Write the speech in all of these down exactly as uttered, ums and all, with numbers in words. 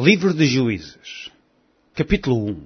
Livro de Juízes, capítulo um.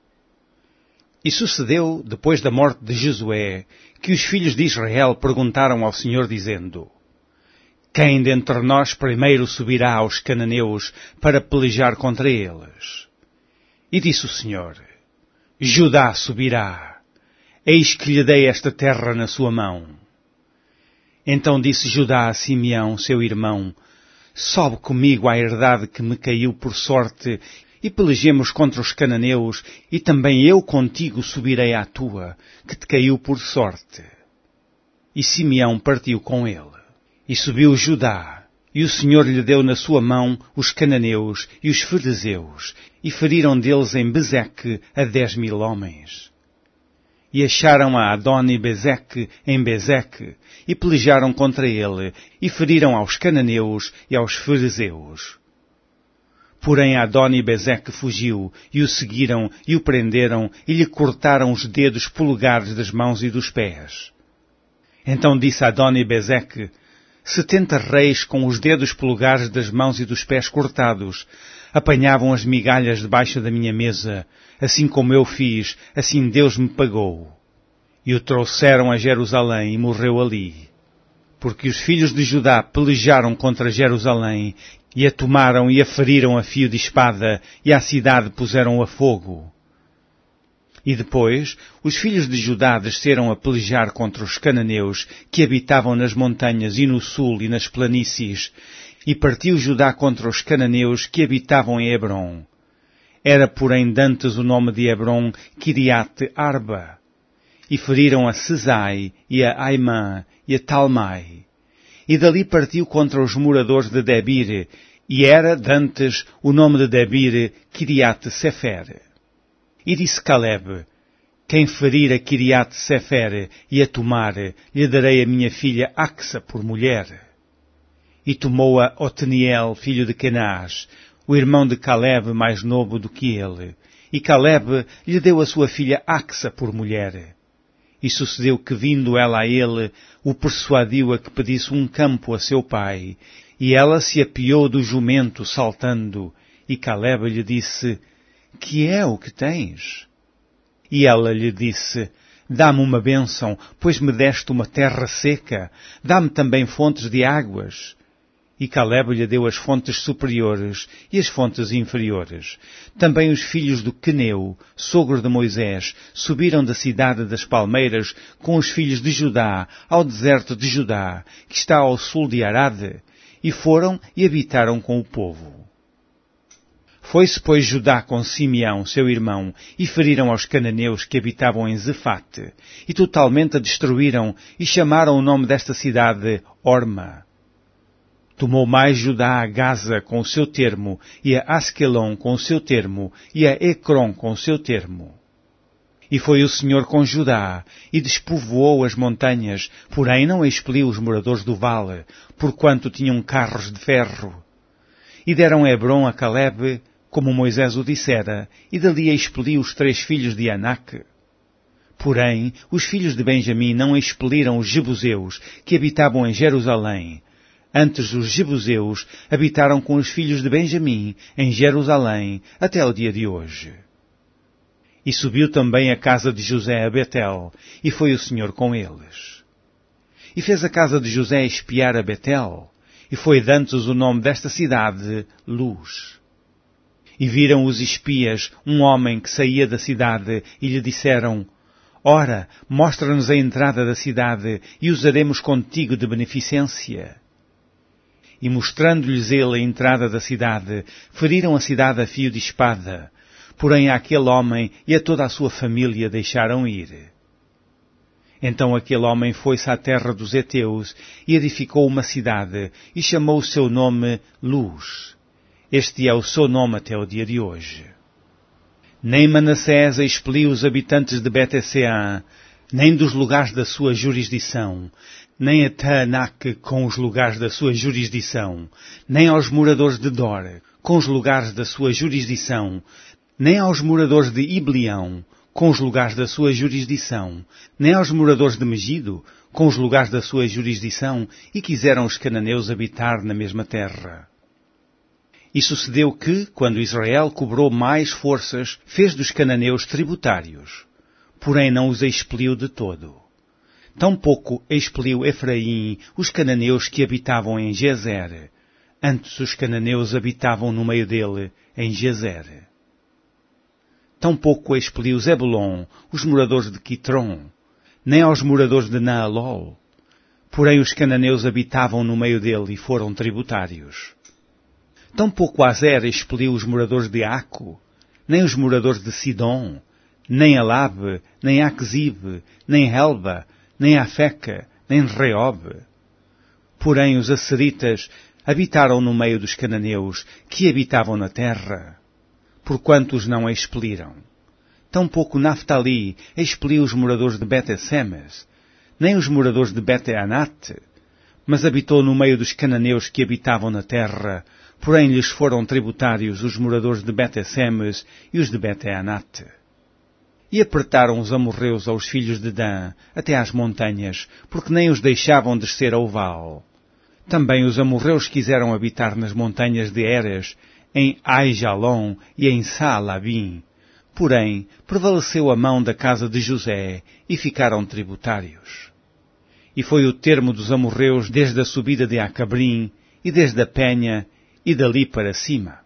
E sucedeu, depois da morte de Josué, que os filhos de Israel perguntaram ao Senhor, dizendo: Quem dentre nós primeiro subirá aos cananeus para pelejar contra eles? E disse o Senhor: Judá subirá, eis que lhe dei esta terra na sua mão. Então disse Judá a Simeão, seu irmão: Sobe comigo à herdade que me caiu por sorte, e pelejemos contra os cananeus, e também eu contigo subirei à tua, que te caiu por sorte. E Simeão partiu com ele. E subiu Judá, e o Senhor lhe deu na sua mão os cananeus e os ferezeus, e feriram deles em Bezeque a dez mil homens. E acharam a Adoni-Bezeque em Bezeque, e pelejaram contra ele, e feriram aos cananeus e aos ferezeus. Porém Adoni-Bezeque fugiu, e o seguiram, e o prenderam, e lhe cortaram os dedos polegares das mãos e dos pés. Então disse Adoni-Bezeque: Setenta reis com os dedos polegares das mãos e dos pés cortados apanhavam as migalhas debaixo da minha mesa, assim como eu fiz, assim Deus me pagou. E o trouxeram a Jerusalém e morreu ali. Porque os filhos de Judá pelejaram contra Jerusalém, e a tomaram e a feriram a fio de espada, e à cidade puseram a fogo. E depois, os filhos de Judá desceram a pelejar contra os cananeus, que habitavam nas montanhas e no sul e nas planícies, e partiu Judá contra os cananeus que habitavam em Hebrom. Era, porém, dantes o nome de Hebrom, Kiriate Arba. E feriram a Sesai, e a Aimã, e a Talmai. E dali partiu contra os moradores de Debir, e era, dantes, o nome de Debir, Kiriate Sefer. E disse Caleb: Quem ferir a Kiriate Sefer e a tomar, lhe darei a minha filha Axa por mulher. E tomou-a Otniel, filho de Kenaz, o irmão de Caleb mais novo do que ele. E Caleb lhe deu a sua filha Axa por mulher. E sucedeu que, vindo ela a ele, o persuadiu a que pedisse um campo a seu pai. E ela se apiou do jumento, saltando. E Caleb lhe disse: Que é o que tens? E ela lhe disse: Dá-me uma bênção, pois me deste uma terra seca. Dá-me também fontes de águas. E Caleb lhe deu as fontes superiores e as fontes inferiores. Também os filhos do Queneu, sogro de Moisés, subiram da cidade das palmeiras com os filhos de Judá ao deserto de Judá, que está ao sul de Arade, e foram e habitaram com o povo. Foi-se, pois, Judá com Simeão, seu irmão, e feriram aos cananeus que habitavam em Zefate, e totalmente a destruíram, e chamaram o nome desta cidade Orma. Tomou mais Judá a Gaza com o seu termo, e a Asquelon com o seu termo, e a Ecrom com o seu termo. E foi o Senhor com Judá, e despovoou as montanhas, porém não expeliu os moradores do vale, porquanto tinham carros de ferro. E deram Hebrom a Caleb, como Moisés o dissera, e dali expeliu os três filhos de Anak. Porém, os filhos de Benjamim não expeliram os jebuseus, que habitavam em Jerusalém. Antes os jebuseus habitaram com os filhos de Benjamim em Jerusalém até o dia de hoje. E subiu também a casa de José a Betel, e foi o Senhor com eles. E fez a casa de José espiar a Betel, e foi dantes o nome desta cidade Luz. E viram os espias um homem que saía da cidade, e lhe disseram: Ora, mostra-nos a entrada da cidade, e usaremos contigo de beneficência. E mostrando-lhes ele a entrada da cidade, feriram a cidade a fio de espada. Porém aquele homem e a toda a sua família deixaram ir. Então aquele homem foi-se à terra dos heteus e edificou uma cidade, e chamou o seu nome Luz. Este é o seu nome até o dia de hoje. Nem Manassés expeliu os habitantes de Bet-Sean, nem dos lugares da sua jurisdição, nem a Taanac com os lugares da sua jurisdição, nem aos moradores de Dor com os lugares da sua jurisdição, nem aos moradores de Iblião com os lugares da sua jurisdição, nem aos moradores de Megido com os lugares da sua jurisdição, e quiseram os cananeus habitar na mesma terra. E sucedeu que, quando Israel cobrou mais forças, fez dos cananeus tributários, porém não os expeliu de todo. Tampouco expeliu Efraim os cananeus que habitavam em Gezer. Antes os cananeus habitavam no meio dele, em Gezer. Tampouco expeliu Zebulon os moradores de Quitron, nem aos moradores de Naalol. Porém os cananeus habitavam no meio dele e foram tributários. Tampouco Azer expeliu os moradores de Aco, nem os moradores de Sidom, nem Alabe, nem Aquzibe, nem Helba, nem Afeca, nem Reob. Porém os asseritas habitaram no meio dos cananeus que habitavam na terra, porquanto os não expeliram. Tampouco Naftali expeliu os moradores de Bet-Semes, nem os moradores de Bet-Anat, mas habitou no meio dos cananeus que habitavam na terra, porém lhes foram tributários os moradores de Bet-Semes e os de Bet-Anat. E apertaram os amorreus aos filhos de Dan até às montanhas, porque nem os deixavam descer ao vale. Também os amorreus quiseram habitar nas montanhas de Heres, em Aijalon e em Saalabim. Porém, prevaleceu a mão da casa de José e ficaram tributários. E foi o termo dos amorreus desde a subida de Acabrim e desde a penha e dali para cima.